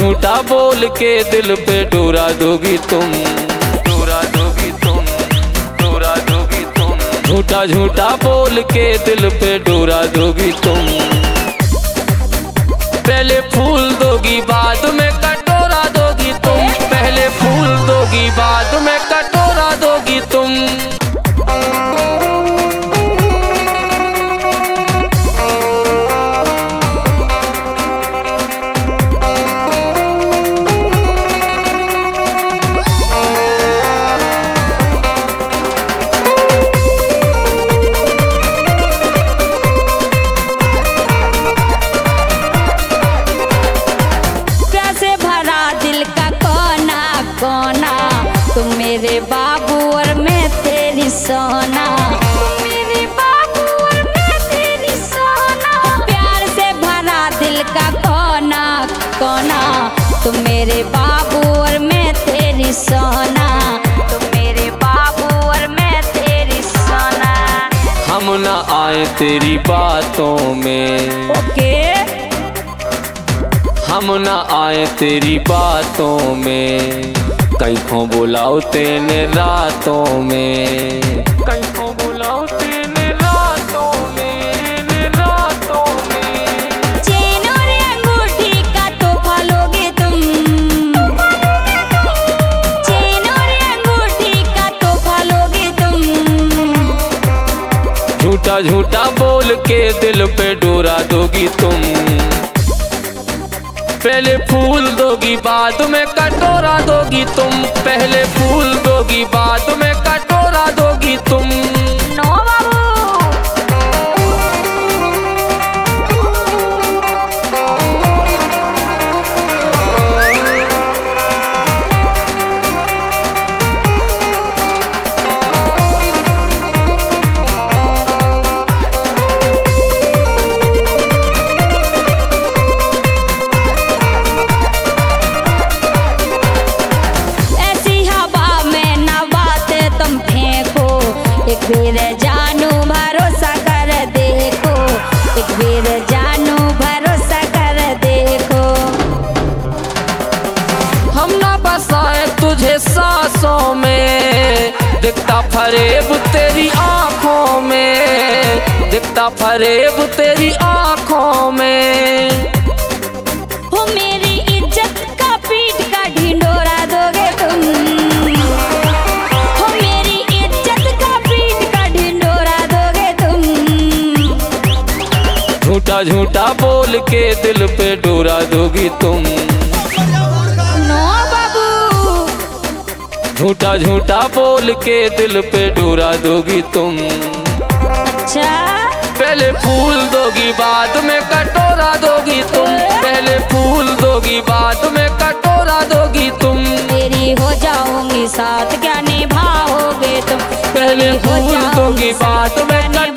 झूठा बोल के दिल पे डोरा दोगी तुम, डोरा दोगी तुम, डोरा दोगी तुम। झूठा झूठा बोल के दिल पे डोरा दोगी तुम। पहले फूल दोगी बाद में कटोरा दोगी तुम, पहले फूल दोगी बाद में कटोरा दोगी तुम। तुम मेरे बाबू और मैं तेरी सोना, तुम मेरे बाबू और मैं तेरी सोना। प्यार से भरा दिल का कोना कोना, तुम मेरे बाबू और मैं तेरी सोना, तुम मेरे बाबू और मैं तेरी सोना। हम ना आए तेरी बातों में, ओके। हम ना आए तेरी बातों में, कहीं को बुलाओ तेने रातों में, कहीं को बुलाओ तेने रातों में, रातों में। चेन और अंगूठी का तोहफा लोगे तुम, चेन और अंगूठी का तोहफा लोगे तुम। झूठा झूठा बोल के दिल पे डोरा दोगी तुम। पहले फूल दोगी बाद में कटोरा दोगी तुम, पहले फूल दोगी बाद में कटोरा दोगी तुम। नो बाबू। एक बेर जानू भरोसा कर देखो, एक बेर जानू भरोसा कर देखो। हम ना बसाए तुझे सांसों में, दिखता फरेब तेरी आँखों में, दिखता फरेब तेरी आँखों में। हो मेरी इज्जत का पीठ का ढिंढोरा दोगे तुम, झूठा झूठा बोल के दिल पे डोरा दोगी तुम। नो बाबू। झूठा झूठा बोल के दिल पे डोरा दोगी तुम। अच्छा। पहले फूल दोगी बाद में कटोरा दोगी तुम, पहले फूल दोगी बाद में कटोरा दोगी तुम। तेरी हो जाऊंगी साथ क्या निभाओगे तुम, पहले फूल दोगी बाद में